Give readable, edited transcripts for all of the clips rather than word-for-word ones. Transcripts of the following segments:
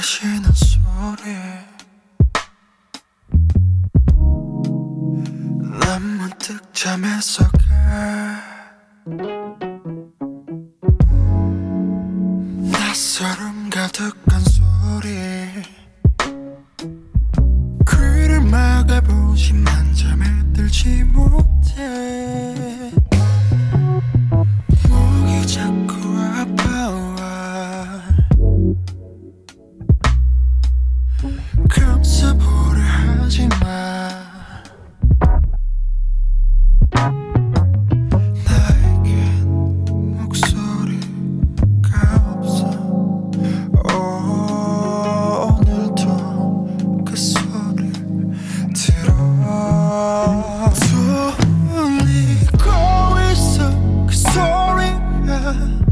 마시는 소리 난 문득 잠에서 가 낯설음 가득한 소리 귀를 막아보지만 잠에 들지 못해 목이 자꾸 아파와 감싸보려 하지마 나에겐 목소리가 없어 오늘도 그 소리를 들어 들리고 있어 그 소리가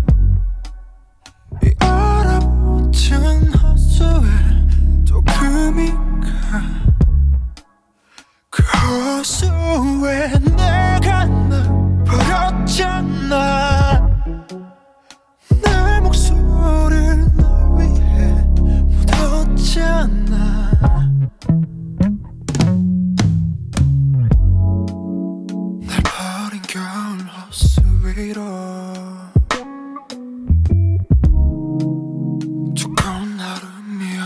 이 얼어붙은 호수에 또 금이 가 그 호수에 내가 널 버렸잖아 내 목소리를 널 위해 묻었잖아 날 버린 겨울 호수 위로 두꺼운 얼음이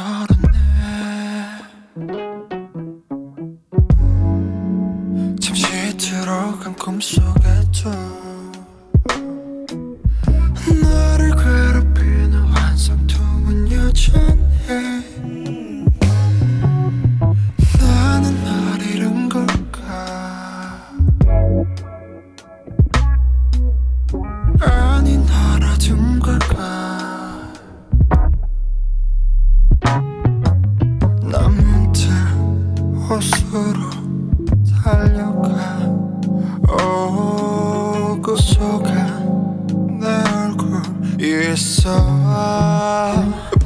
얼었네 잠시 들어간 꿈속에도 나를 괴롭히는 환상통은 여전해 나는 날 잃은 걸까 아니 날 얻은 걸까 난 문득 호수로 달려가 그 속에 내 얼굴이 있어